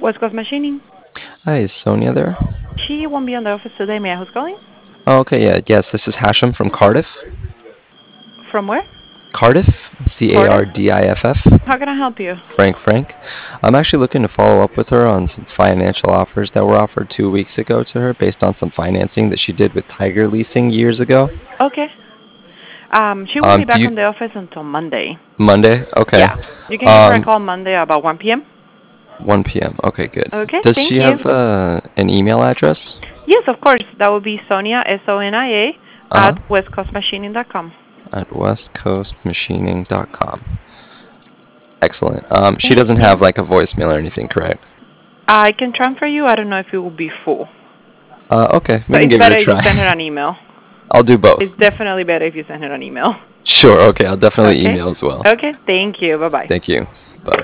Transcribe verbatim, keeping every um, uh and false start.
West Coast Machining. Hi, is Sonia there? She won't be on the office today. May I who's calling? Oh, okay, yeah, yes, this is Hashem from Cardiff. From where? Cardiff? C A Cardiff. R D I F F. How can I help you? Frank Frank. I'm actually looking to follow up with her on some financial offers that were offered two weeks ago to her based on some financing that she did with Tiger Leasing years ago. Okay. Um, she won't Um, be do back you on the office until Monday. Monday? Okay. Yeah. You can give her a Um, call Monday about one p m. one p m. Okay, good. Okay. Does Thank she you. have uh, an email address? Yes, of course. That would be Sonia S O N I A Uh-huh. at west coast machining dot com. At west coast machining dot com. Excellent. Um, she Thank doesn't you. have like a voicemail or anything, correct? I can transfer you. I don't know if it will be full. Uh, okay, So we can it's give it a better if you try. send her an email. I'll do both. It's definitely better if you send her an email. Sure, okay, I'll definitely Okay? email as well. Okay. Thank you. Bye bye. Thank you. Bye.